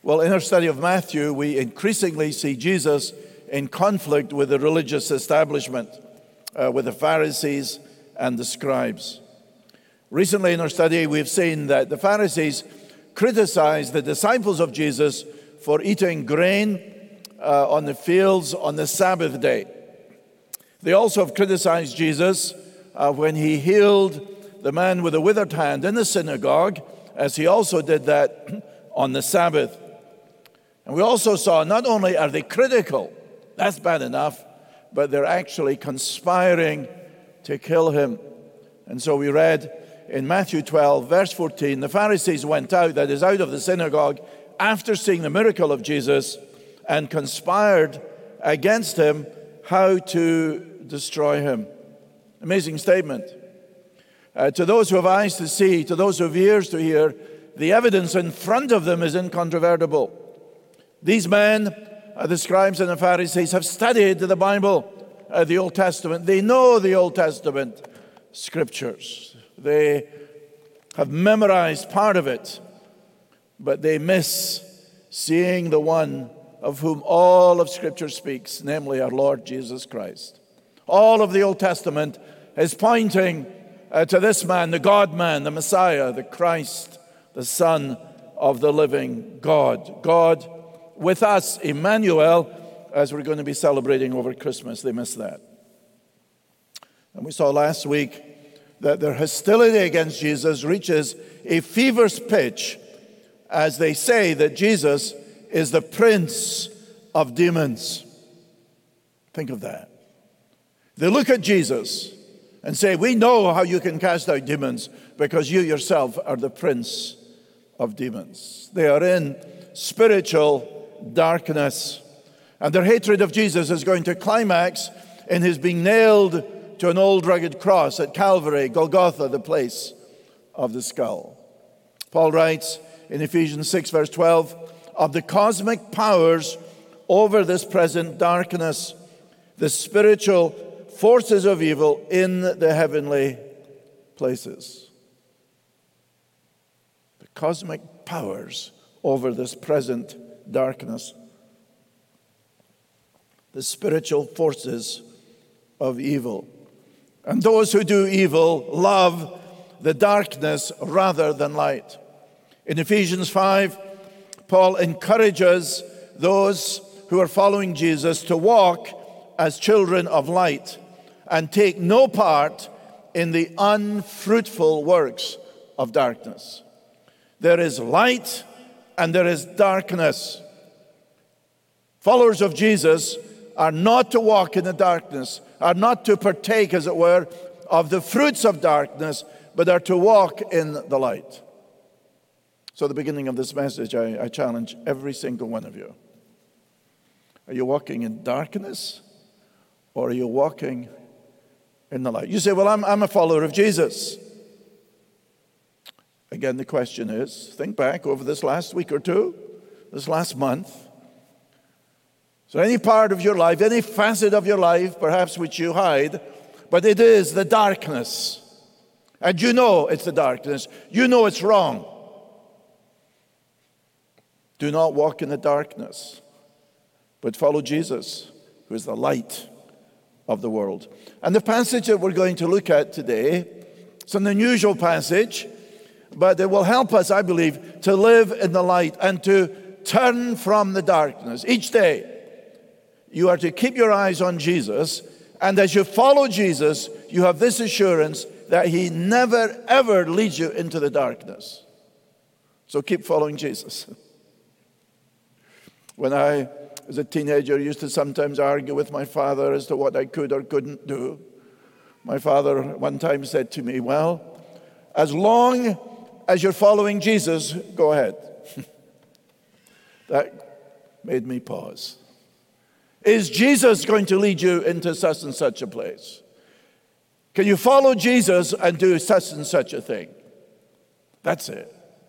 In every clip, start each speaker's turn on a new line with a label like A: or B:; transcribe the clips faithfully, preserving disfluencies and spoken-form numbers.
A: Well, in our study of Matthew, we increasingly see Jesus in conflict with the religious establishment, uh, with the Pharisees and the scribes. Recently in our study, we've seen that the Pharisees criticized the disciples of Jesus for eating grain uh, on the fields on the Sabbath day. They also have criticized Jesus uh, when he healed the man with a withered hand in the synagogue, as he also did that on the Sabbath. And we also saw not only are they critical, that's bad enough, but they're actually conspiring to kill him. And so we read in Matthew twelve, verse fourteen, the Pharisees went out, that is, out of the synagogue, after seeing the miracle of Jesus, and conspired against him how to destroy him. Amazing statement. Uh, to those who have eyes to see, to those who have ears to hear, the evidence in front of them is incontrovertible. These men, uh, the scribes and the Pharisees, have studied the Bible, uh, the Old Testament. They know the Old Testament scriptures. They have memorized part of it, but they miss seeing the one of whom all of Scripture speaks, namely our Lord Jesus Christ. All of the Old Testament is pointing uh, to this man, the God-man, the Messiah, the Christ, the Son of the living God. God with us, Emmanuel, as we're going to be celebrating over Christmas. They missed that. And we saw last week that their hostility against Jesus reaches a feverish pitch as they say that Jesus is the prince of demons. Think of that. They look at Jesus and say, we know how you can cast out demons because you yourself are the prince of demons. They are in spiritual darkness. And their hatred of Jesus is going to climax in his being nailed to an old rugged cross at Calvary, Golgotha, the place of the skull. Paul writes in Ephesians six, verse twelve, of the cosmic powers over this present darkness, the spiritual forces of evil in the heavenly places. The cosmic powers over this present darkness. The spiritual forces of evil. And those who do evil love the darkness rather than light. In Ephesians five, Paul encourages those who are following Jesus to walk as children of light and take no part in the unfruitful works of darkness. There is light and there is darkness. Followers of Jesus are not to walk in the darkness, are not to partake, as it were, of the fruits of darkness, but are to walk in the light. So at the beginning of this message, I, I challenge every single one of you. Are you walking in darkness, or are you walking in the light? You say, well, I'm, I'm a follower of Jesus. Again, the question is, think back over this last week or two, this last month. So any part of your life, any facet of your life, perhaps which you hide, but it is the darkness. And you know it's the darkness. You know it's wrong. Do not walk in the darkness, but follow Jesus, who is the light of the world. And the passage that we're going to look at today, it's an unusual passage, but it will help us, I believe, to live in the light and to turn from the darkness. Each day, you are to keep your eyes on Jesus, and as you follow Jesus, you have this assurance that he never, ever leads you into the darkness. So keep following Jesus. When I was a teenager, I used to sometimes argue with my father as to what I could or couldn't do. My father one time said to me, well, as long as you're following Jesus, go ahead. That made me pause. Is Jesus going to lead you into such and such a place? Can you follow Jesus and do such and such a thing? That's it.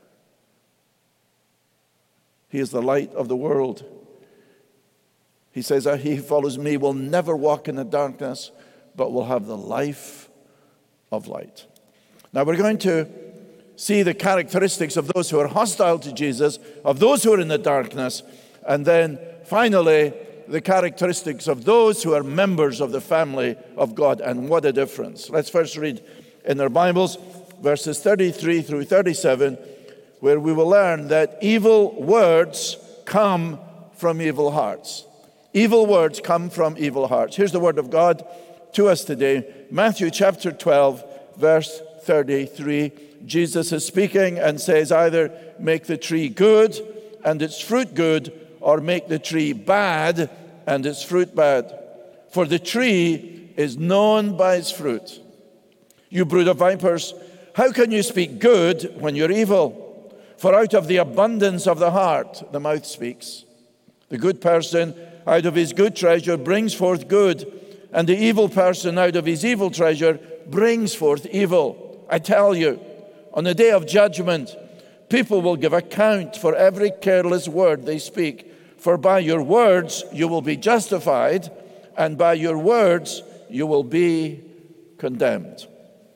A: He is the light of the world. He says that he who follows me will never walk in the darkness, but will have the life of light. Now we're going to see the characteristics of those who are hostile to Jesus, of those who are in the darkness, and then finally, the characteristics of those who are members of the family of God. And what a difference. Let's first read in our Bibles verses thirty-three through thirty-seven, where we will learn that evil words come from evil hearts. Evil words come from evil hearts. Here's the word of God to us today. Matthew chapter twelve, verse thirty-three. Jesus is speaking and says, either make the tree good and its fruit good, or make the tree bad and its fruit bad. For the tree is known by its fruit. You brood of vipers, how can you speak good when you're evil? For out of the abundance of the heart, the mouth speaks. The good person out of his good treasure brings forth good, and the evil person out of his evil treasure brings forth evil. I tell you, on the day of judgment, people will give account for every careless word they speak. For by your words you will be justified, and by your words you will be condemned.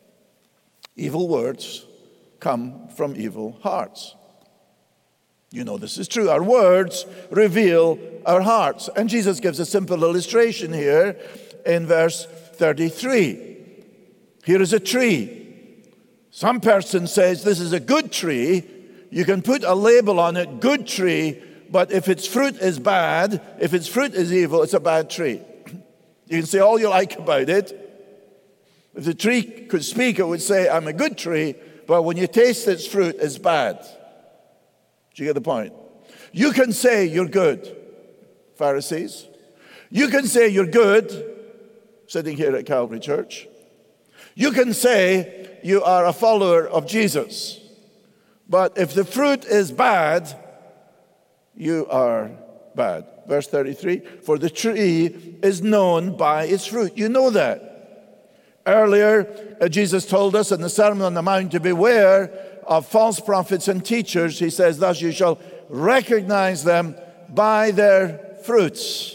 A: Evil words come from evil hearts. You know this is true. Our words reveal our hearts. And Jesus gives a simple illustration here in verse thirty-three. Here is a tree. Some person says this is a good tree. You can put a label on it, good tree, but if its fruit is bad, if its fruit is evil, it's a bad tree. You can say all you like about it. If the tree could speak, it would say, I'm a good tree, but when you taste its fruit, it's bad. Do you get the point? You can say you're good, Pharisees. You can say you're good, sitting here at Calvary Church. You can say you are a follower of Jesus. But if the fruit is bad, you are bad. Verse thirty-three, for the tree is known by its fruit. You know that. Earlier, uh, Jesus told us in the Sermon on the Mount to beware of false prophets and teachers. He says, thus you shall recognize them by their fruits.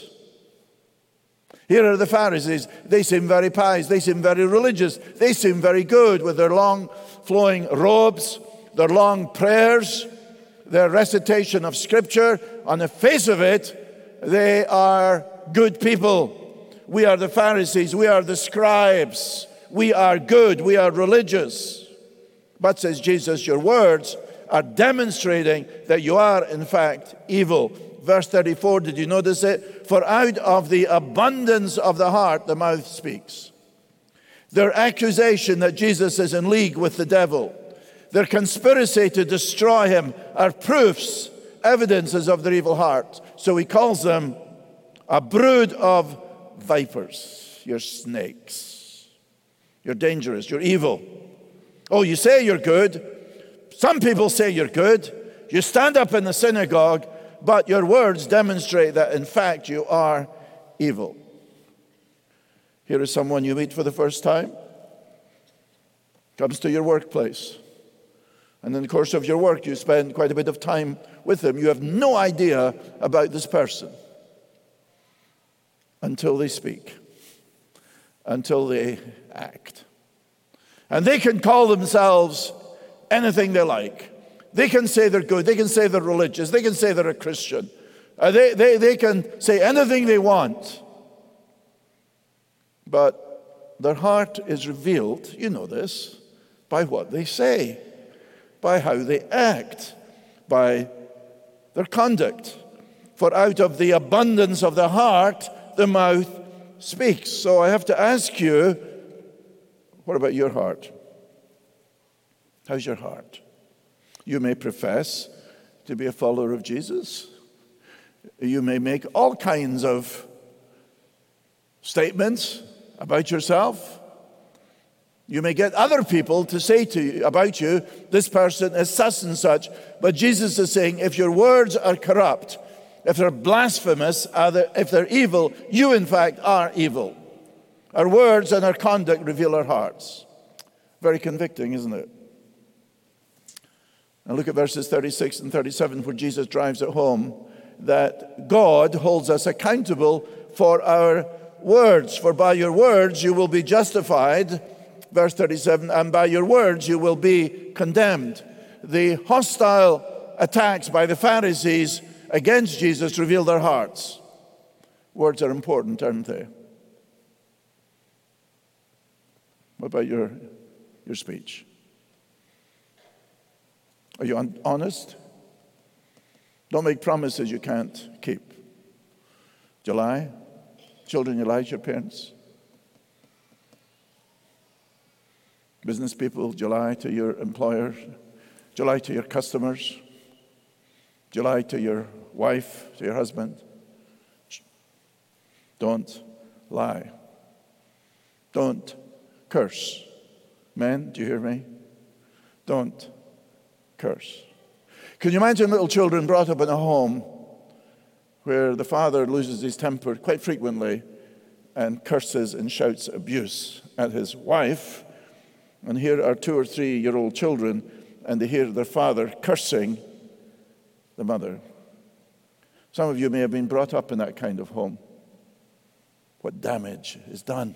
A: Here are the Pharisees. They seem very pious. They seem very religious. They seem very good with their long flowing robes, their long prayers, their recitation of Scripture. On the face of it, they are good people. We are the Pharisees. We are the scribes. We are good. We are religious. But, says Jesus, your words are demonstrating that you are, in fact, evil. Verse thirty-four, did you notice it? For out of the abundance of the heart, the mouth speaks. Their accusation that Jesus is in league with the devil, their conspiracy to destroy him, are proofs, evidences of their evil heart. So he calls them a brood of vipers. You're snakes. You're dangerous. You're evil. Oh, you say you're good. Some people say you're good. You stand up in the synagogue, but your words demonstrate that, in fact, you are evil. Here is someone you meet for the first time. Comes to your workplace. And in the course of your work, you spend quite a bit of time with them. You have no idea about this person until they speak, until they act. And they can call themselves anything they like. They can say they're good. They can say they're religious. They can say they're a Christian. Uh, they, they, they can say anything they want. But their heart is revealed, you know this, by what they say, by how they act, by their conduct. For out of the abundance of the heart, the mouth speaks. So I have to ask you, what about your heart? How's your heart? You may profess to be a follower of Jesus. You may make all kinds of statements about yourself. You may get other people to say to you about you, this person is such and such. But Jesus is saying, if your words are corrupt, if they're blasphemous, if they're evil, you in fact are evil. Our words and our conduct reveal our hearts. Very convicting, isn't it? Now look at verses thirty-six and thirty-seven, where Jesus drives it home that God holds us accountable for our words. For by your words you will be justified, Verse thirty-seven, and by your words you will be condemned. The hostile attacks by the Pharisees against Jesus reveal their hearts. Words are important, aren't they? What about your, your speech? Are you un- honest? Don't make promises you can't keep. Do you lie? Children, you lie to your parents? Business people, do you lie to your employer? Do you lie to your customers? Do you lie to your wife, to your husband? Don't lie. Don't curse. Men, do you hear me? Don't curse. Can you imagine little children brought up in a home where the father loses his temper quite frequently and curses and shouts abuse at his wife? And here are two or three-year-old children, and they hear their father cursing the mother. Some of you may have been brought up in that kind of home. What damage is done?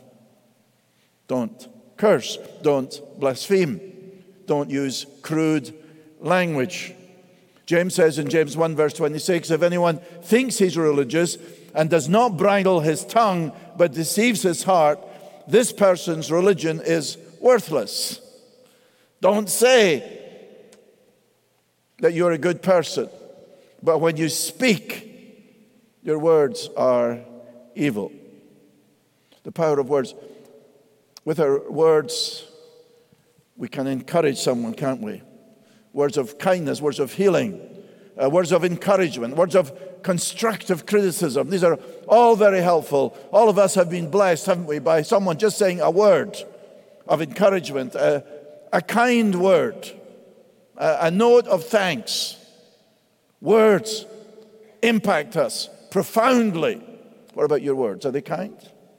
A: Don't curse. Don't blaspheme. Don't use crude language. James says in James one verse twenty-six, if anyone thinks he's religious and does not bridle his tongue but deceives his heart, this person's religion is worthless. Don't say that you're a good person, but when you speak, your words are evil. The power of words. With our words, we can encourage someone, can't we? Words of kindness, words of healing, uh, words of encouragement, words of constructive criticism. These are all very helpful. All of us have been blessed, haven't we, by someone just saying a word of encouragement, a, a kind word, a, a note of thanks. Words impact us profoundly. What about your words? Are they kind?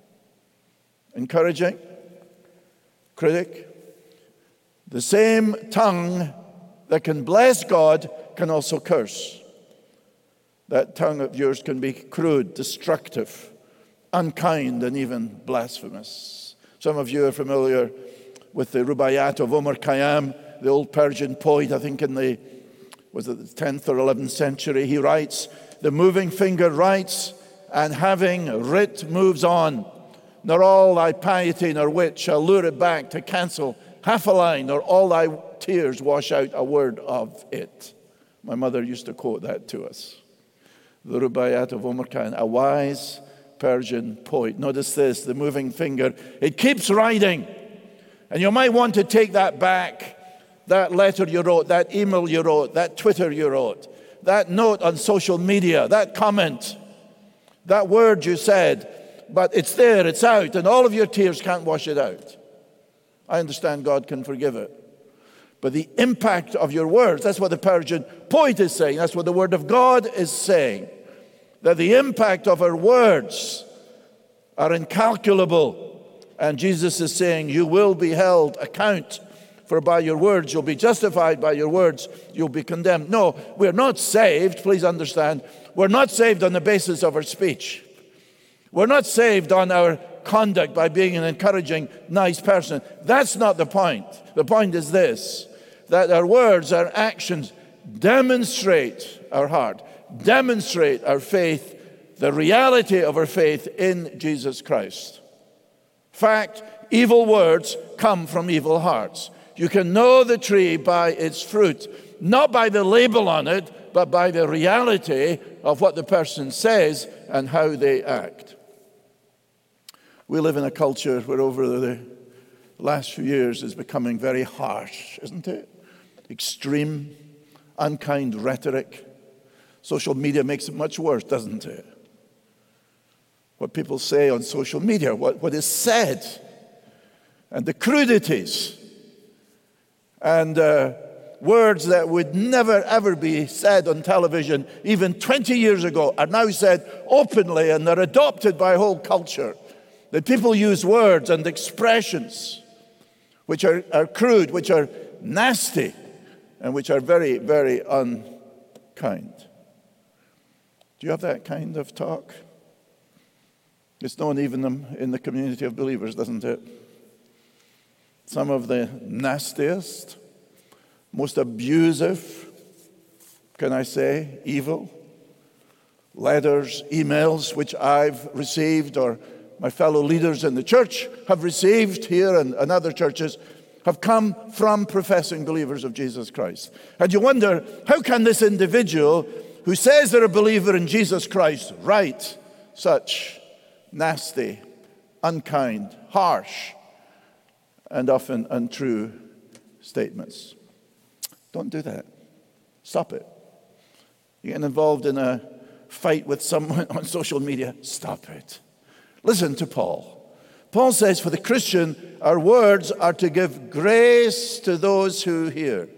A: Encouraging? Critic? The same tongue that can bless God can also curse. That tongue of yours can be crude, destructive, unkind, and even blasphemous. Some of you are familiar with the Rubaiyat of Omar Khayyam, the old Persian poet, I think in the, was it the tenth or eleventh century. He writes, the moving finger writes, and having writ moves on. Nor all thy piety nor wit shall lure it back to cancel half a line, nor all thy tears wash out a word of it. My mother used to quote that to us. The Rubaiyat of Omar Khayyam, a wise Persian poet. Notice this, the moving finger. It keeps writing. And you might want to take that back, that letter you wrote, that email you wrote, that Twitter you wrote, that note on social media, that comment, that word you said. But it's there, it's out, and all of your tears can't wash it out. I understand God can forgive it. But the impact of your words, that's what the Persian poet is saying. That's what the Word of God is saying. That the impact of our words are incalculable. And Jesus is saying, you will be held account for by your words. You'll be justified by your words. You'll be condemned. No, we're not saved, please understand. We're not saved on the basis of our speech. We're not saved on our conduct by being an encouraging, nice person. That's not the point. The point is this, that our words, our actions demonstrate our heart, demonstrate our faith, the reality of our faith in Jesus Christ. Fact, evil words come from evil hearts. You can know the tree by its fruit, not by the label on it, but by the reality of what the person says and how they act. We live in a culture where over the last few years is becoming very harsh, isn't it? Extreme, unkind rhetoric. Social media makes it much worse, doesn't it? What people say on social media, what, what is said, and the crudities, and uh, words that would never ever be said on television even twenty years ago are now said openly, and they're adopted by a whole culture. That people use words and expressions which are, are crude, which are nasty, and which are very, very unkind. Do you have that kind of talk? It's known even in the community of believers, doesn't it? some of the nastiest, most abusive, can I say, evil letters, emails which I've received or my fellow leaders in the church have received here and, and other churches have come from professing believers of Jesus Christ. And you wonder, how can this individual who says they're a believer in Jesus Christ write such nasty, unkind, harsh, and often untrue statements? Don't do that. Stop it. You get involved in a fight with someone on social media, stop it. Listen to Paul. Paul says, for the Christian, our words are to give grace to those who hear.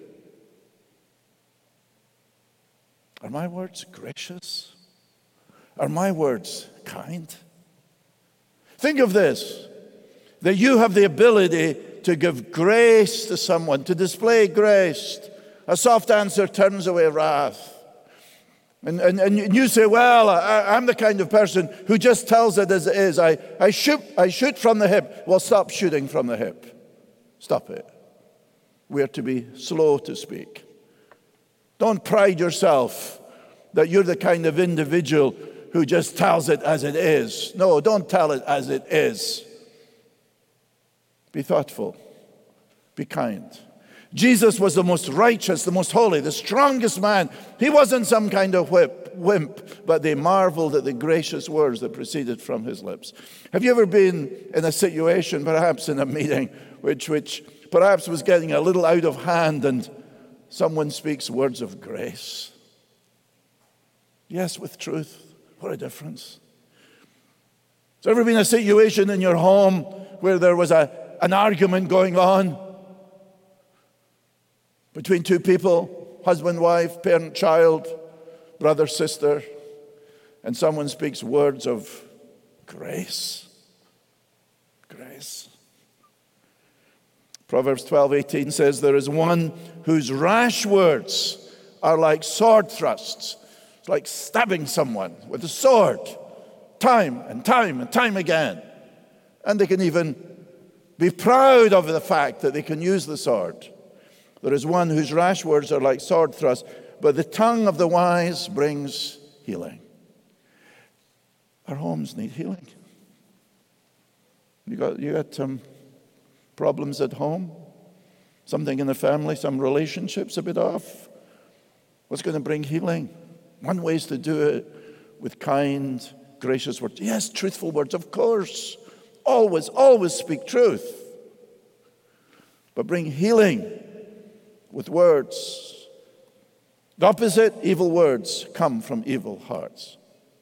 A: Are my words gracious? Are my words kind? Think of this, that you have the ability to give grace to someone, to display grace. A soft answer turns away wrath. And, and, and you say, well, I, I'm the kind of person who just tells it as it is. I, I, shoot, I shoot from the hip. Well, stop shooting from the hip. Stop it. We are to be slow to speak. Don't pride yourself that you're the kind of individual who just tells it as it is. No, don't tell it as it is. Be thoughtful. Be kind. Jesus was the most righteous, the most holy, the strongest man. He wasn't some kind of whip, wimp, but they marveled at the gracious words that proceeded from his lips. Have you ever been in a situation, perhaps in a meeting, which, which perhaps was getting a little out of hand and someone speaks words of grace? Yes, with truth. What a difference. Has there ever been a situation in your home where there was a, an argument going on between two people, husband, wife, parent, child, brother, sister, and someone speaks words of grace? Grace. Proverbs twelve eighteen says, there is one whose rash words are like sword thrusts. It's like stabbing someone with a sword, time and time and time again. And they can even be proud of the fact that they can use the sword. There is one whose rash words are like sword thrusts, but the tongue of the wise brings healing. Our homes need healing. You got, you got um, problems at home? Something in the family, some relationships a bit off? What's going to bring healing? One way is to do it with kind, gracious words. Yes, truthful words, of course. Always, always speak truth. But bring healing with words. The opposite, evil words, come from evil hearts.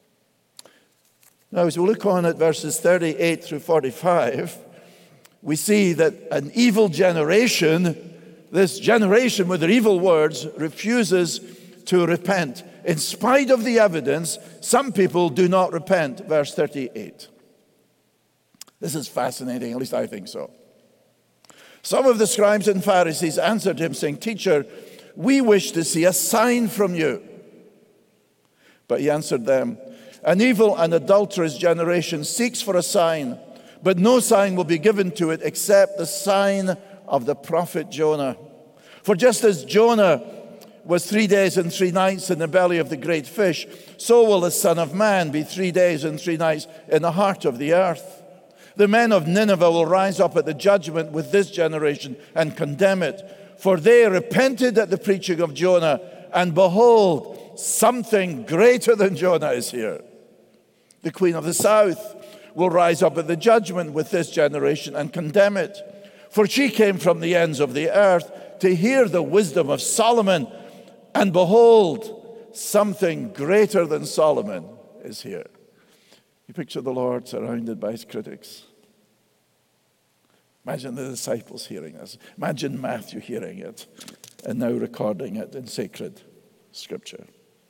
A: Now, as we look on at verses thirty-eight through forty-five, we see that an evil generation, this generation with their evil words, refuses to repent. In spite of the evidence, some people do not repent. Verse thirty-eight. This is fascinating, at least I think so. Some of the scribes and Pharisees answered him, saying, Teacher, we wish to see a sign from you. But he answered them, an evil and adulterous generation seeks for a sign, but no sign will be given to it except the sign of the prophet Jonah. For just as Jonah was three days and three nights in the belly of the great fish, so will the Son of Man be three days and three nights in the heart of the earth. The men of Nineveh will rise up at the judgment with this generation and condemn it. For they repented at the preaching of Jonah, and behold, something greater than Jonah is here. The queen of the south will rise up at the judgment with this generation and condemn it. For she came from the ends of the earth to hear the wisdom of Solomon, and behold, something greater than Solomon is here. You picture the Lord surrounded by his critics. Imagine the disciples hearing this. Imagine Matthew hearing it and now recording it in sacred scripture.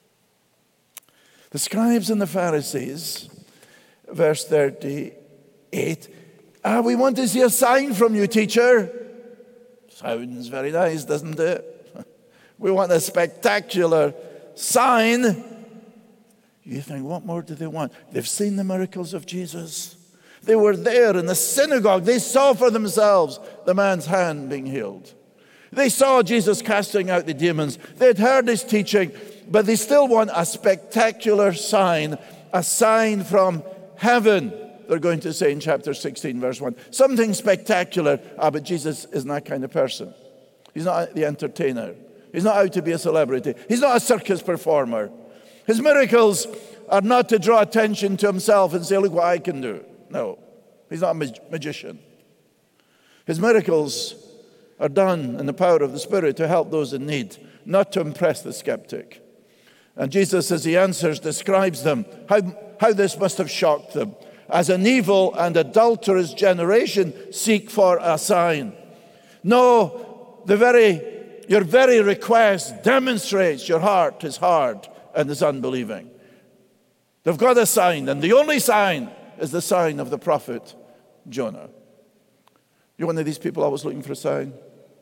A: The scribes and the Pharisees, verse thirty-eight, ah, we want to see a sign from you, teacher. Sounds very nice, doesn't it? We want a spectacular sign. You think, what more do they want? They've seen the miracles of Jesus. They were there in the synagogue. They saw for themselves the man's hand being healed. They saw Jesus casting out the demons. They'd heard his teaching, but they still want a spectacular sign, a sign from heaven, they're going to say in chapter sixteen, verse one. Something spectacular. Ah, but Jesus isn't that kind of person. He's not the entertainer. He's not out to be a celebrity. He's not a circus performer. His miracles are not to draw attention to himself and say, look what I can do. No, he's not a mag- magician. His miracles are done in the power of the Spirit to help those in need, not to impress the skeptic. And Jesus, as he answers, describes them, how, how this must have shocked them. As an evil and adulterous generation seek for a sign. No, the very, your very request demonstrates your heart is hard and is unbelieving. They've got a sign, and the only sign is the sign of the prophet Jonah. You're one of these people always looking for a sign?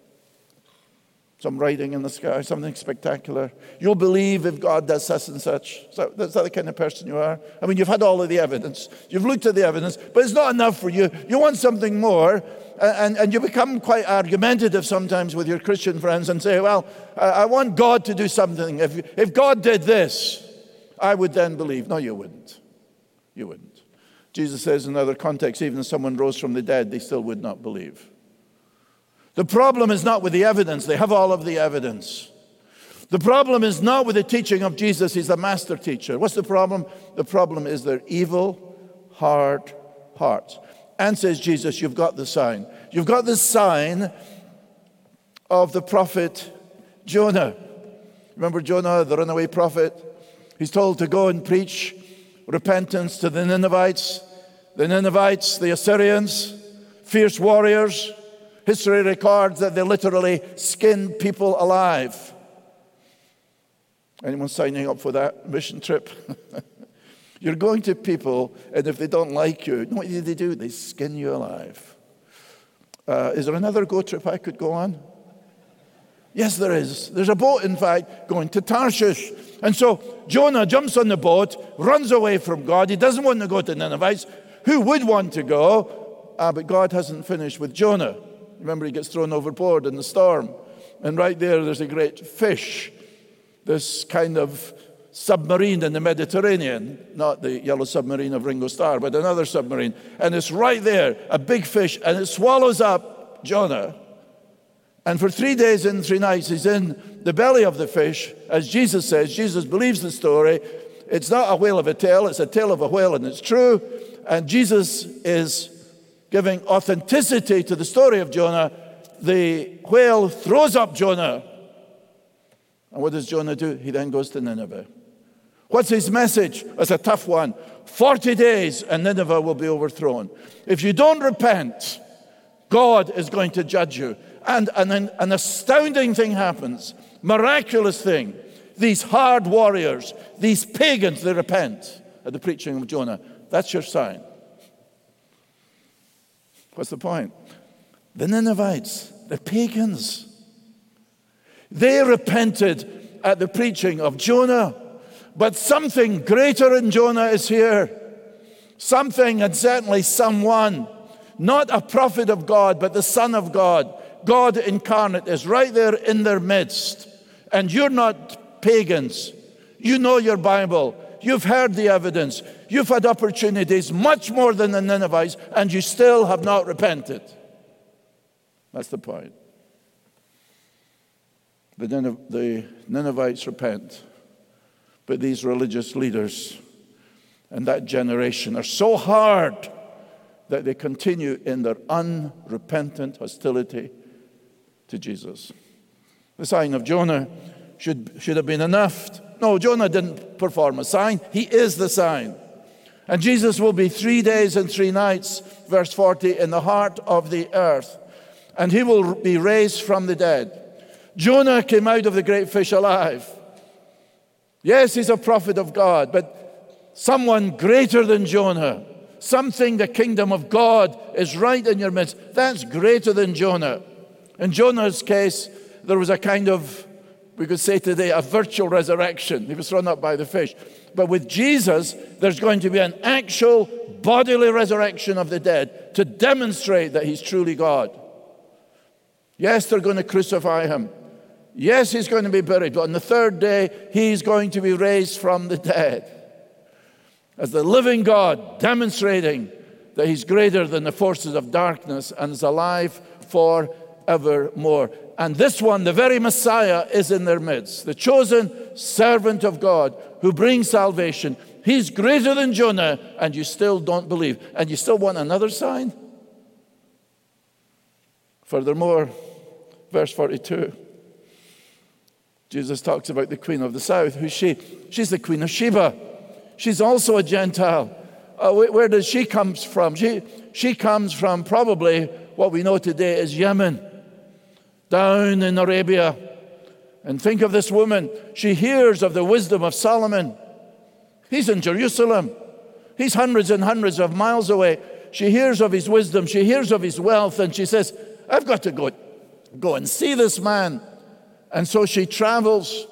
A: Some writing in the sky, something spectacular. You'll believe if God does such and such. Is that, is that the kind of person you are? I mean, you've had all of the evidence. You've looked at the evidence, but it's not enough for you. You want something more, and, and you become quite argumentative sometimes with your Christian friends and say, well, I, I want God to do something. If, if God did this, I would then believe. No, you wouldn't. You wouldn't. Jesus says in another context, even if someone rose from the dead, they still would not believe. The problem is not with the evidence. They have all of the evidence. The problem is not with the teaching of Jesus. He's the master teacher. What's the problem? The problem is their evil, hard hearts. And says Jesus, you've got the sign. You've got the sign of the prophet Jonah. Remember Jonah, the runaway prophet? He's told to go and preach repentance to the Ninevites. The Ninevites, the Assyrians, fierce warriors. History records that they literally skinned people alive. Anyone signing up for that mission trip? You're going to people, and if they don't like you, what do they do? They skin you alive. Uh, is there another go trip I could go on? Yes, there is. There's a boat, in fact, going to Tarshish. And so Jonah jumps on the boat, runs away from God. He doesn't want to go to Ninevites. Who would want to go? Ah, but God hasn't finished with Jonah. Remember, he gets thrown overboard in the storm. And right there, there's a great fish. This kind of submarine in the Mediterranean. Not the yellow submarine of Ringo Starr, but another submarine. And it's right there, a big fish. And it swallows up Jonah. And for three days and three nights, he's in the belly of the fish. As Jesus says, Jesus believes the story. It's not a whale of a tale. It's a tale of a whale, and it's true. And Jesus is giving authenticity to the story of Jonah. The whale throws up Jonah. And what does Jonah do? He then goes to Nineveh. What's his message? It's a tough one. forty days and Nineveh will be overthrown. If you don't repent, God is going to judge you. And an, an astounding thing happens. Miraculous thing. These hard warriors, these pagans, they repent at the preaching of Jonah. That's your sign. What's the point? The Ninevites, the pagans, they repented at the preaching of Jonah, but something greater in Jonah is here. Something, and certainly someone, not a prophet of God, but the Son of God, God incarnate, is right there in their midst. And you're not pagans. You know your Bible. You've heard the evidence. You've had opportunities much more than the Ninevites, and you still have not repented. That's the point. The, Nineveh, the Ninevites repent, but these religious leaders and that generation are so hard that they continue in their unrepentant hostility to Jesus. The sign of Jonah should, should have been enough. No, Jonah didn't perform a sign. He is the sign. And Jesus will be three days and three nights, verse forty, in the heart of the earth. And he will be raised from the dead. Jonah came out of the great fish alive. Yes, he's a prophet of God, but someone greater than Jonah, something the kingdom of God is right in your midst. That's greater than Jonah. In Jonah's case, there was a kind of, we could say today, a virtual resurrection. He was thrown up by the fish. But with Jesus, there's going to be an actual bodily resurrection of the dead to demonstrate that he's truly God. Yes, they're going to crucify him. Yes, he's going to be buried. But on the third day, he's going to be raised from the dead as the living God, demonstrating that he's greater than the forces of darkness and is alive forevermore. And this one, the very Messiah, is in their midst, the chosen servant of God who brings salvation. He's greater than Jonah, and you still don't believe. And you still want another sign? Furthermore, verse forty-two, Jesus talks about the queen of the south. Who's she? She's the queen of Sheba. She's also a Gentile. Uh, where, where does she come from? She, she comes from probably what we know today as Yemen, down in Arabia. And think of this woman. She hears of the wisdom of Solomon. He's in Jerusalem. He's hundreds and hundreds of miles away. She hears of his wisdom. She hears of his wealth. And she says, I've got to go, go and see this man. And so she travels,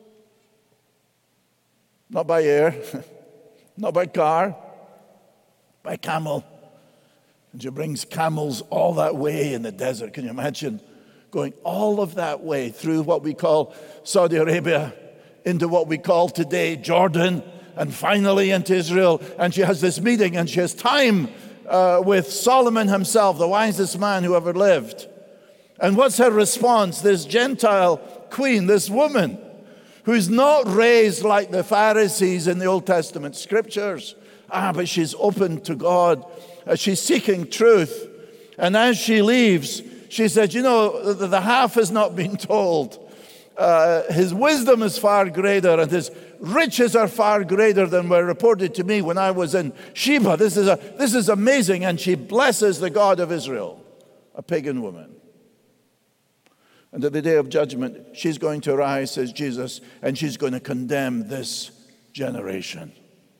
A: not by air, not by car, by camel. And she brings camels all that way in the desert. Can you imagine going all of that way through what we call Saudi Arabia into what we call today Jordan and finally into Israel? And she has this meeting and she has time uh, with Solomon himself, the wisest man who ever lived. And what's her response? This Gentile queen, this woman who's not raised like the Pharisees in the Old Testament scriptures. Ah, but she's open to God. Uh, she's seeking truth. And as she leaves, she said, you know, the, the half has not been told. Uh, his wisdom is far greater and his riches are far greater than were reported to me when I was in Sheba. This is, a, this is amazing. And she blesses the God of Israel, a pagan woman. And at the day of judgment, she's going to rise, says Jesus, and she's going to condemn this generation.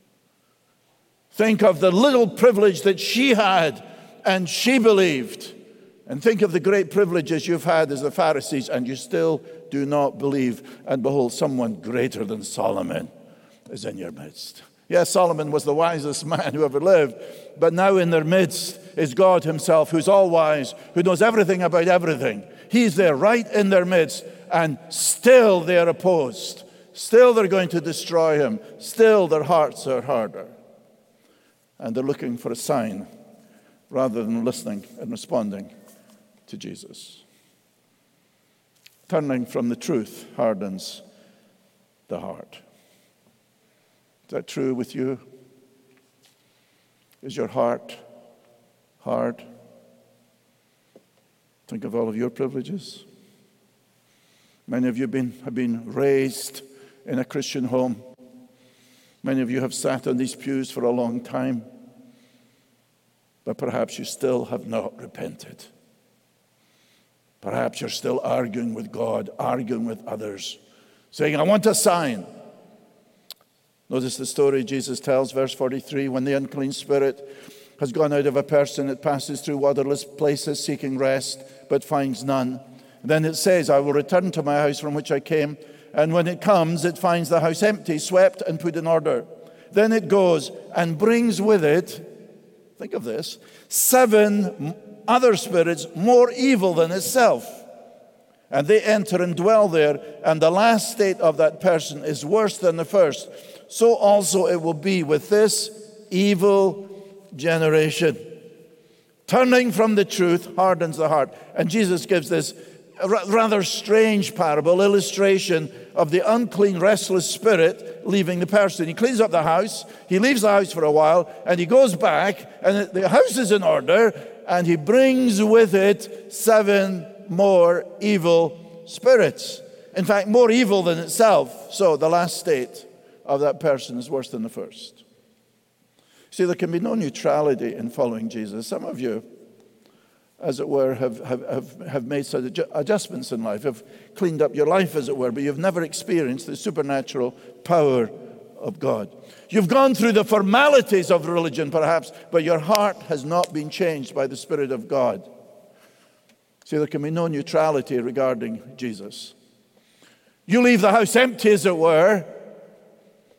A: Think of the little privilege that she had and she believed. And think of the great privileges you've had as the Pharisees, and you still do not believe. And behold, someone greater than Solomon is in your midst. Yes, Solomon was the wisest man who ever lived, but now in their midst is God himself, who's all wise, who knows everything about everything. He's there right in their midst, and still they are opposed. Still they're going to destroy him. Still their hearts are harder. And they're looking for a sign rather than listening and responding to Jesus. Turning from the truth hardens the heart. Is that true with you? Is your heart hard? Think of all of your privileges. Many of you have been, have been raised in a Christian home. Many of you have sat on these pews for a long time. But perhaps you still have not repented. Perhaps you're still arguing with God, arguing with others, saying, I want a sign. Notice the story Jesus tells, verse forty-three, when the unclean spirit has gone out of a person, it passes through waterless places seeking rest, but finds none. Then it says, I will return to my house from which I came. And when it comes, it finds the house empty, swept, and put in order. Then it goes and brings with it, think of this, seven other spirits more evil than itself. And they enter and dwell there, and the last state of that person is worse than the first. So also it will be with this evil generation. Turning from the truth hardens the heart. And Jesus gives this rather strange parable, illustration of the unclean, restless spirit leaving the person. He cleans up the house, he leaves the house for a while, and he goes back, and the house is in order, and he brings with it seven more evil spirits. In fact, more evil than itself. So the last state of that person is worse than the first. See, there can be no neutrality in following Jesus. Some of you, as it were, have, have, have made some adjustments in life, have cleaned up your life, as it were, but you've never experienced the supernatural power of God. You've gone through the formalities of religion, perhaps, but your heart has not been changed by the Spirit of God. See, there can be no neutrality regarding Jesus. You leave the house empty, as it were,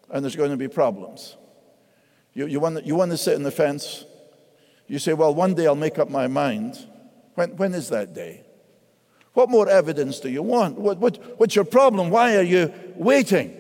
A: and there's going to be problems. You, you, want, you want to sit on the fence. You say, well, one day I'll make up my mind. When, when is that day? What more evidence do you want? What, what, what's your problem? Why are you waiting?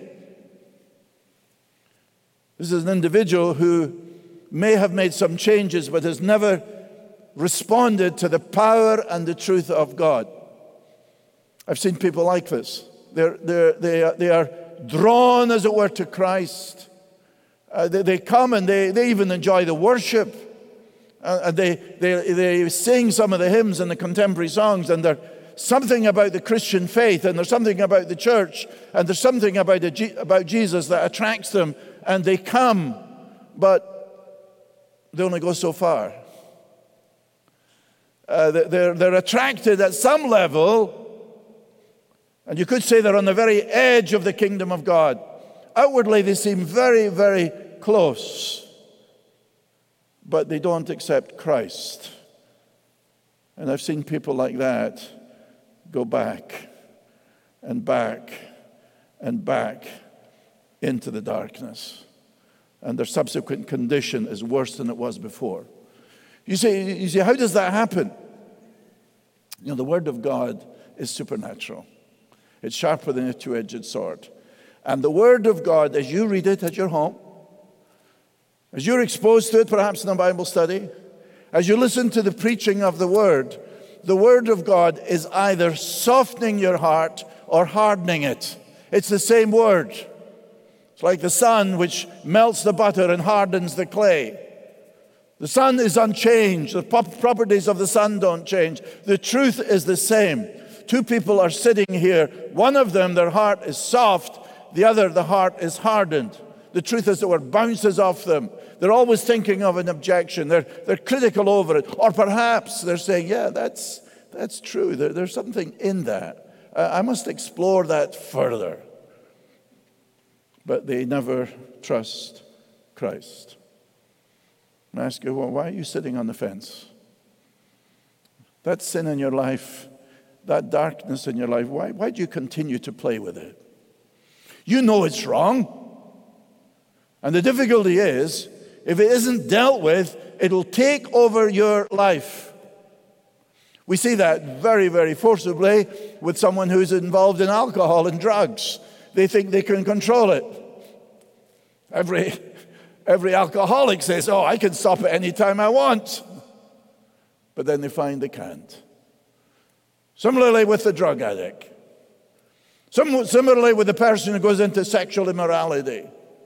A: This is an individual who may have made some changes, but has never responded to the power and the truth of God. I've seen people like this. They're, they're, they, are, they are drawn, as it were, to Christ. Uh, they, they come and they, they even enjoy the worship. Uh, and they, they, they sing some of the hymns and the contemporary songs, and there's something about the Christian faith, and there's something about the church, and there's something about, the, about Jesus that attracts them, and they come, but they only go so far. Uh, they're, they're attracted at some level, and you could say they're on the very edge of the kingdom of God. Outwardly, they seem very, very close, but they don't accept Christ. And I've seen people like that go back and back and back into the darkness. And their subsequent condition is worse than it was before. You say, you say, how does that happen? You know, the Word of God is supernatural. It's sharper than a two-edged sword. And the Word of God, as you read it at your home, as you're exposed to it, perhaps in a Bible study, as you listen to the preaching of the Word, the Word of God is either softening your heart or hardening it. It's the same Word. It's like the sun which melts the butter and hardens the clay. The sun is unchanged. The properties of the sun don't change. The truth is the same. Two people are sitting here. One of them, their heart is soft. The other, the heart is hardened. The truth is that it bounces off them. They're always thinking of an objection. They're, they're critical over it. Or perhaps they're saying, yeah, that's, that's true. There, there's something in that. Uh, I must explore that further. But they never trust Christ. And I ask you, well, why are you sitting on the fence? That sin in your life, that darkness in your life, why, why do you continue to play with it? You know it's wrong. And the difficulty is, if it isn't dealt with, it'll take over your life. We see that very, very forcibly with someone who's involved in alcohol and drugs. They think they can control it. Every, every alcoholic says, oh, I can stop it any time I want. But then they find they can't. Similarly with the drug addict. Some, similarly with the person who goes into sexual immorality.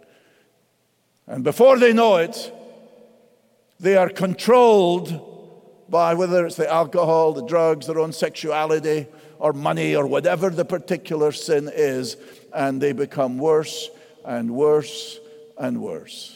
A: And before they know it, they are controlled by whether it's the alcohol, the drugs, their own sexuality, or money, or whatever the particular sin is, and they become worse and worse and worse.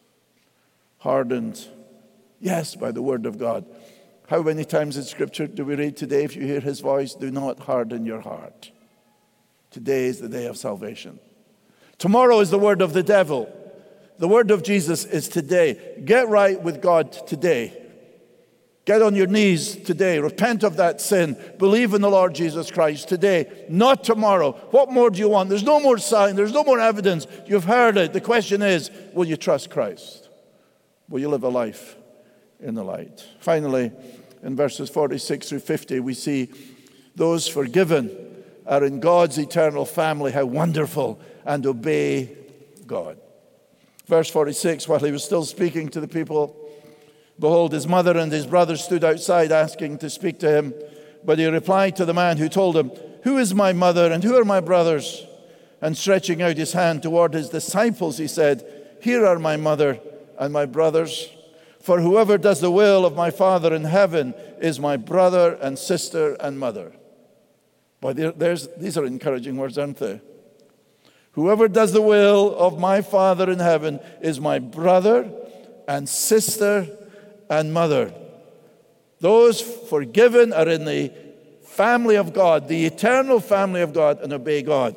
A: Hardened, yes, by the Word of God. How many times in Scripture do we read today, if you hear His voice, do not harden your heart. Today is the day of salvation. Tomorrow is the word of the devil. The word of Jesus is today. Get right with God today. Get on your knees today. Repent of that sin. Believe in the Lord Jesus Christ today, not tomorrow. What more do you want? There's no more sign. There's no more evidence. You've heard it. The question is, will you trust Christ? Will you live a life in the light? Finally, in verses forty-six through fifty, we see those forgiven are in God's eternal family. How wonderful, and obey God. Verse forty-six, while he was still speaking to the people, behold, his mother and his brothers stood outside asking to speak to him. But he replied to the man who told him, who is my mother and who are my brothers? And stretching out his hand toward his disciples, he said, here are my mother and my brothers. For whoever does the will of my Father in heaven is my brother and sister and mother. Boy, there's, these are encouraging words, aren't they? Whoever does the will of my Father in heaven is my brother and sister and mother. Those forgiven are in the family of God, the eternal family of God, and obey God.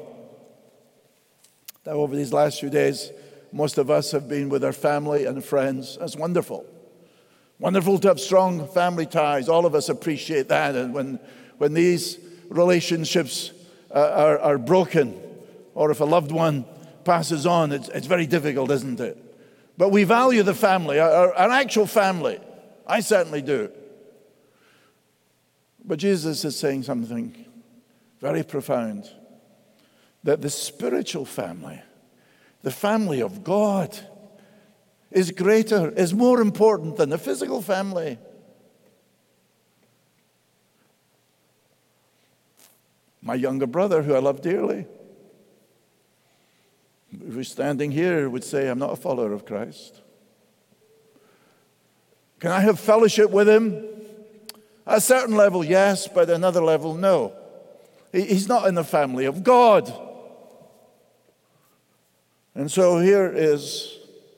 A: Now, over these last few days, most of us have been with our family and friends. That's wonderful. Wonderful to have strong family ties. All of us appreciate that. And when, when these relationships uh, are, are broken, or if a loved one passes on, it's, it's very difficult, isn't it? But we value the family, our, our actual family. I certainly do. But Jesus is saying something very profound, that the spiritual family, the family of God, is greater, is more important than the physical family. My younger brother, who I love dearly, who's standing here, would say, I'm not a follower of Christ. Can I have fellowship with him? At a certain level, yes, but at another level, no. He's not in the family of God. And so here is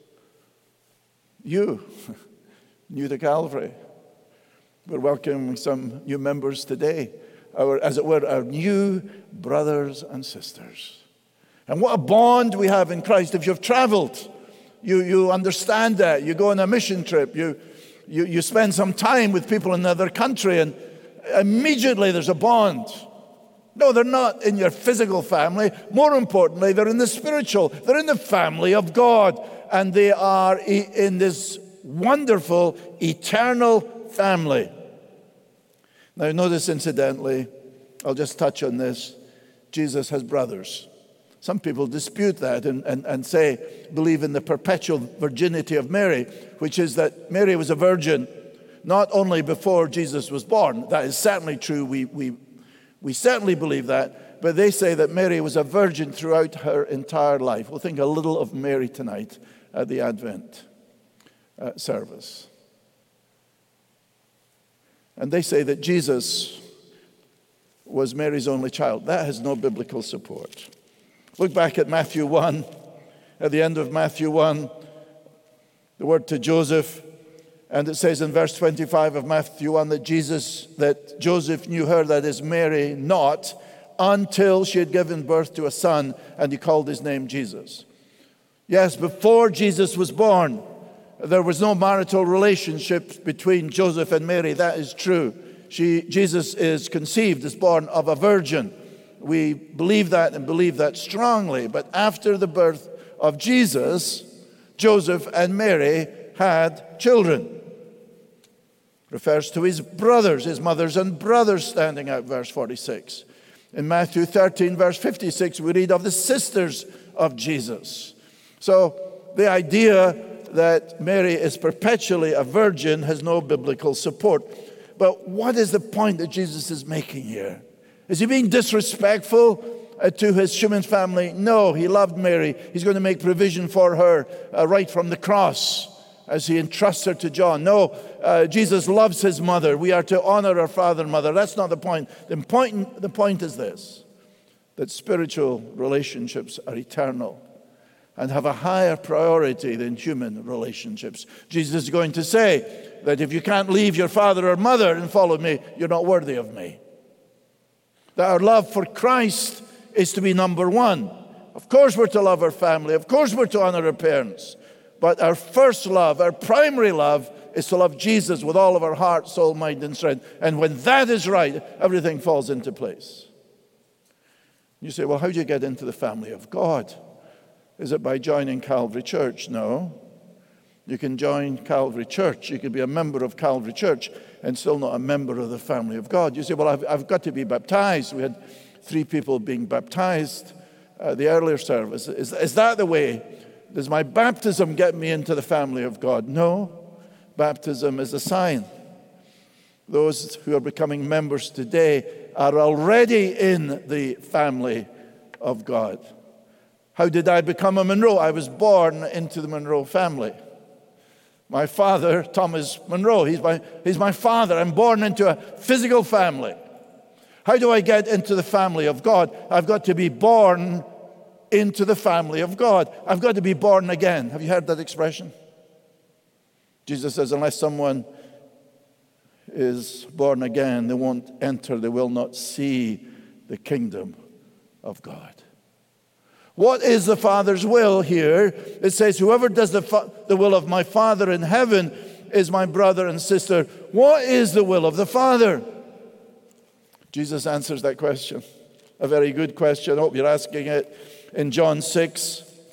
A: you, new to Calvary. We're welcoming some new members today, our, as it were, our new brothers and sisters. And what a bond we have in Christ. If you've traveled, you, you understand that. You go on a mission trip, you, you, you spend some time with people in another country, and immediately there's a bond. No, they're not in your physical family. More importantly, they're in the spiritual. They're in the family of God. And they are in this wonderful, eternal family. Now, notice incidentally, I'll just touch on this. Jesus has brothers. Some people dispute that and, and, and say, believe in the perpetual virginity of Mary, which is that Mary was a virgin not only before Jesus was born. That is certainly true. We, we, we certainly believe that. But they say that Mary was a virgin throughout her entire life. We'll think a little of Mary tonight at the Advent uh, service. And they say that Jesus was Mary's only child. That has no biblical support. Look back at Matthew one. At the end of Matthew one, the word to Joseph, and it says in verse twenty-five of Matthew one that Jesus, that Joseph knew her, that is Mary, not until she had given birth to a son, and he called his name Jesus. Yes, before Jesus was born, there was no marital relationship between Joseph and Mary. That is true. She, Jesus is conceived, is born of a virgin. We believe that and believe that strongly. But after the birth of Jesus, Joseph and Mary had children. Refers to his brothers, his mothers and brothers standing out, verse forty-six. In Matthew thirteen, verse fifty-six, we read of the sisters of Jesus. So the idea that Mary is perpetually a virgin has no biblical support. But what is the point that Jesus is making here? Is he being disrespectful uh, to his human family? No, he loved Mary. He's going to make provision for her uh, right from the cross as he entrusts her to John. No, uh, Jesus loves his mother. We are to honor our father and mother. That's not the point. The point, the point is this, that spiritual relationships are eternal and have a higher priority than human relationships. Jesus is going to say that if you can't leave your father or mother and follow me, you're not worthy of me. That our love for Christ is to be number one. Of course we're to love our family. Of course we're to honor our parents. But our first love, our primary love, is to love Jesus with all of our heart, soul, mind, and strength. And when that is right, everything falls into place. You say, well, how do you get into the family of God? Is it by joining Calvary Church? No. You can join Calvary Church. You can be a member of Calvary Church and still not a member of the family of God. You say, well, I've, I've got to be baptized. We had three people being baptized at the earlier service. Is, is that the way? Does my baptism get me into the family of God? No. Baptism is a sign. Those who are becoming members today are already in the family of God. How did I become a Monroe? I was born into the Monroe family. My father, Thomas Monroe, he's my, he's my father. I'm born into a physical family. How do I get into the family of God? I've got to be born into the family of God. I've got to be born again. Have you heard that expression? Jesus says, unless someone is born again, they won't enter, they will not see the kingdom of God. What is the Father's will here? It says, whoever does the, fa- the will of my Father in heaven is my brother and sister. What is the will of the Father? Jesus answers that question. A very good question. I hope you're asking it. In John six,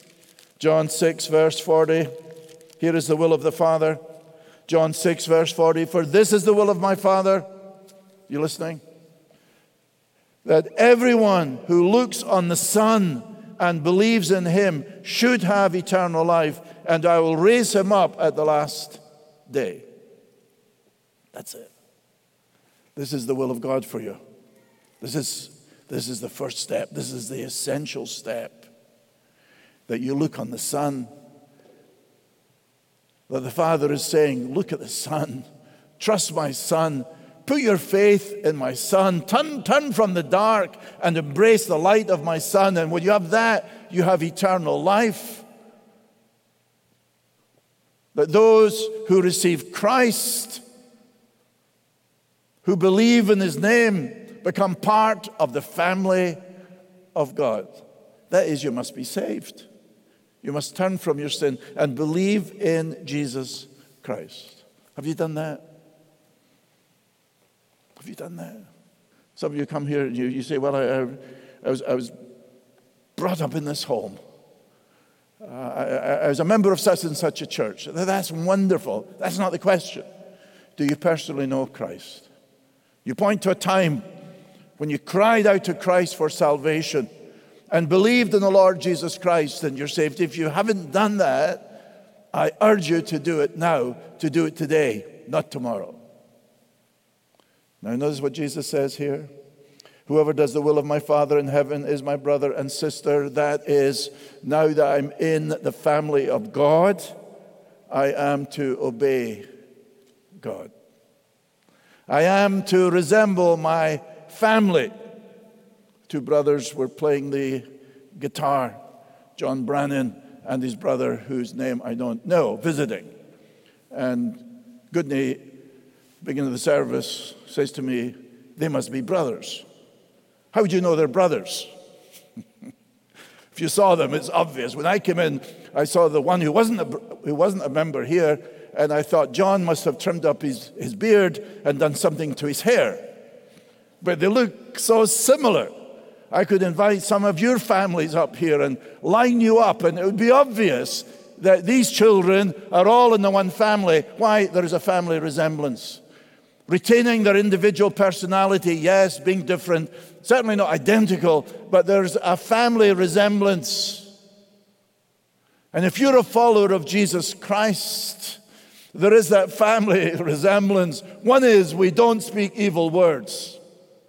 A: John six, verse forty. Here is the will of the Father. John six, verse forty. For this is the will of my Father. You listening? That everyone who looks on the Son and believes in him should have eternal life, and I will raise him up at the last day. That's it. This is the will of God for you. This is, this is the first step. This is the essential step. That you look on the Son. That the Father is saying, look at the Son. Trust my Son. Put your faith in my Son. Turn, turn from the dark and embrace the light of my Son. And when you have that, you have eternal life. That those who receive Christ, who believe in his name, become part of the family of God. That is, you must be saved. You must turn from your sin and believe in Jesus Christ. Have you done that? Have you done that? Some of you come here and you, you say, well, I, I, I, was, I was brought up in this home. Uh, I, I was a member of such and such a church. That's wonderful. That's not the question. Do you personally know Christ? You point to a time when you cried out to Christ for salvation and believed in the Lord Jesus Christ and you're saved. If you haven't done that, I urge you to do it now, to do it today, not tomorrow. Now notice what Jesus says here. Whoever does the will of my Father in heaven is my brother and sister. That is, now that I'm in the family of God, I am to obey God. I am to resemble my family. Two brothers were playing the guitar. John Brannan and his brother, whose name I don't know, visiting. And Goodney, beginning of the service, says to me, they must be brothers. How would you know they're brothers? If you saw them, it's obvious. When I came in, I saw the one who wasn't a, who wasn't a member here, and I thought John must have trimmed up his, his beard and done something to his hair. But they look so similar. I could invite some of your families up here and line you up, and it would be obvious that these children are all in the one family. Why? There is a family resemblance. Retaining their individual personality, yes, being different, certainly not identical, but there's a family resemblance. And if you're a follower of Jesus Christ, there is that family resemblance. One is we don't speak evil words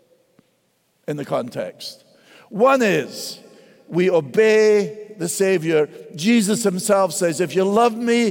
A: in the context. One is we obey the Savior. Jesus himself says, if you love me,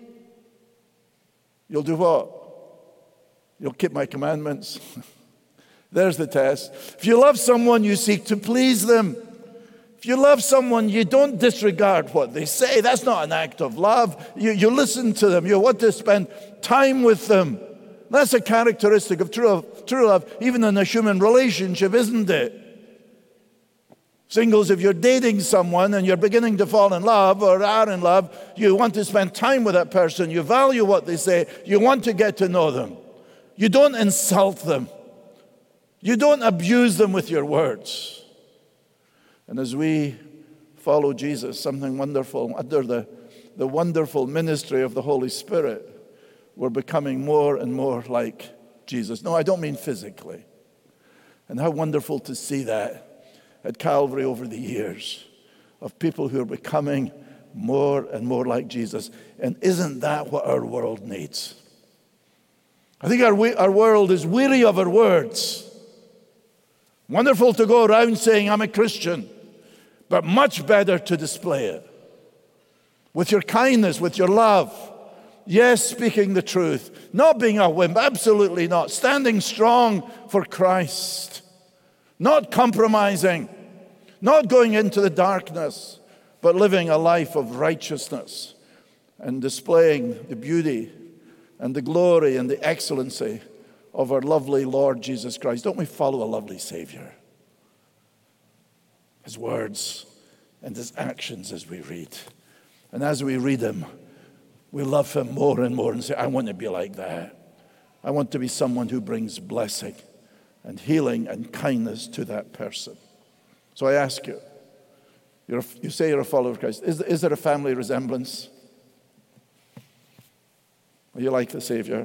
A: you'll do what? You'll keep my commandments. There's the test. If you love someone, you seek to please them. If you love someone, you don't disregard what they say. That's not an act of love. You, you listen to them. You want to spend time with them. That's a characteristic of true love, true love, even in a human relationship, isn't it? Singles, if you're dating someone and you're beginning to fall in love or are in love, you want to spend time with that person. You value what they say. You want to get to know them. You don't insult them. You don't abuse them with your words. And as we follow Jesus, something wonderful, under the, the wonderful ministry of the Holy Spirit, we're becoming more and more like Jesus. No, I don't mean physically. And how wonderful to see that at Calvary over the years, of people who are becoming more and more like Jesus. And isn't that what our world needs? I think our, our world is weary of our words. Wonderful to go around saying, I'm a Christian, but much better to display it. With your kindness, with your love. Yes, speaking the truth. Not being a wimp, absolutely not. Standing strong for Christ. Not compromising. Not going into the darkness, but living a life of righteousness and displaying the beauty and the glory and the excellency of our lovely Lord Jesus Christ. Don't we follow a lovely Savior? His words and his actions as we read. And as we read him, we love him more and more and say, I want to be like that. I want to be someone who brings blessing and healing and kindness to that person. So I ask you, You're a, you say you're a follower of Christ. Is, is there a family resemblance? Are you like the Savior?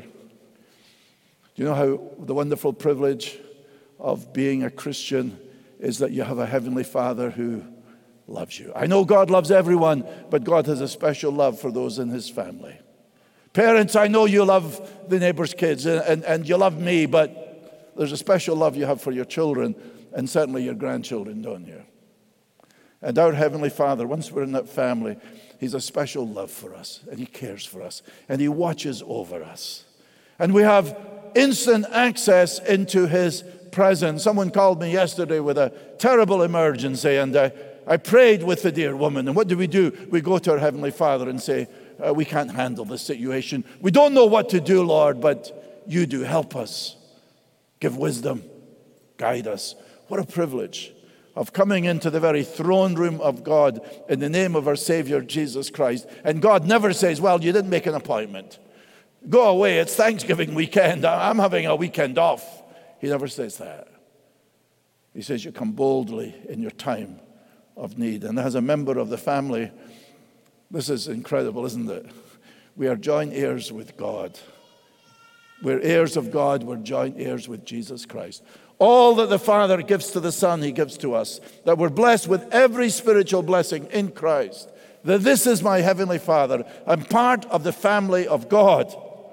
A: Do you know how the wonderful privilege of being a Christian is that you have a Heavenly Father who loves you? I know God loves everyone, but God has a special love for those in his family. Parents, I know you love the neighbor's kids and, and, and you love me, but there's a special love you have for your children and certainly your grandchildren, don't you? And our Heavenly Father, once we're in that family, he's a special love for us, and he cares for us, and he watches over us. And we have instant access into his presence. Someone called me yesterday with a terrible emergency, and I, I prayed with the dear woman. And what do we do? We go to our Heavenly Father and say, uh, we can't handle this situation. We don't know what to do, Lord, but you do. Help us. Give wisdom. Guide us. What a privilege of coming into the very throne room of God in the name of our Savior, Jesus Christ. And God never says, well, you didn't make an appointment. Go away, it's Thanksgiving weekend. I'm having a weekend off. He never says that. He says you come boldly in your time of need. And as a member of the family, this is incredible, isn't it? We are joint heirs with God. We're heirs of God. We're joint heirs with Jesus Christ. All that the Father gives to the Son, he gives to us. That we're blessed with every spiritual blessing in Christ. That this is my Heavenly Father. I'm part of the family of God.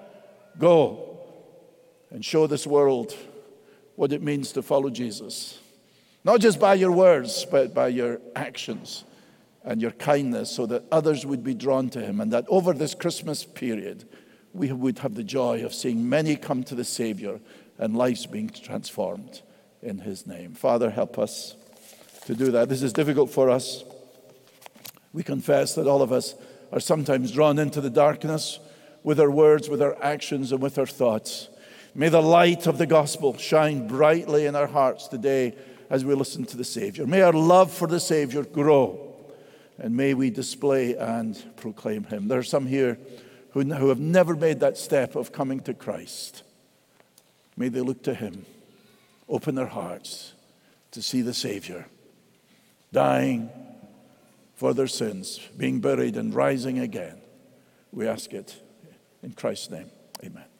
A: Go and show this world what it means to follow Jesus. Not just by your words, but by your actions and your kindness, so that others would be drawn to him. And that over this Christmas period, we would have the joy of seeing many come to the Savior and lives being transformed in his name. Father, help us to do that. This is difficult for us. We confess that all of us are sometimes drawn into the darkness with our words, with our actions, and with our thoughts. May the light of the gospel shine brightly in our hearts today as we listen to the Savior. May our love for the Savior grow, and may we display and proclaim him. There are some here who, who have never made that step of coming to Christ. May they look to him, open their hearts to see the Savior dying for their sins, being buried and rising again. We ask it in Christ's name. Amen.